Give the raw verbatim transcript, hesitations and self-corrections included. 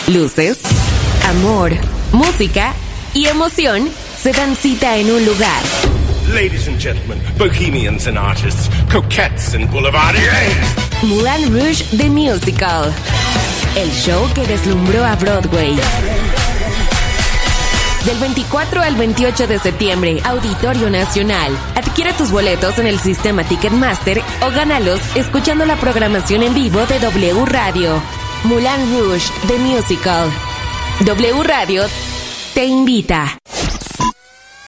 Luces, amor, música y emoción se dan cita en un lugar. Ladies and gentlemen, bohemians and artists, coquettes and boulevardiers. Moulin Rouge The Musical. El show que deslumbró a Broadway. Del veinticuatro al veintiocho de septiembre, Auditorio Nacional. Adquiere tus boletos en el sistema Ticketmaster o gánalos escuchando la programación en vivo de W Radio. Moulin Rouge The Musical. W Radio te invita.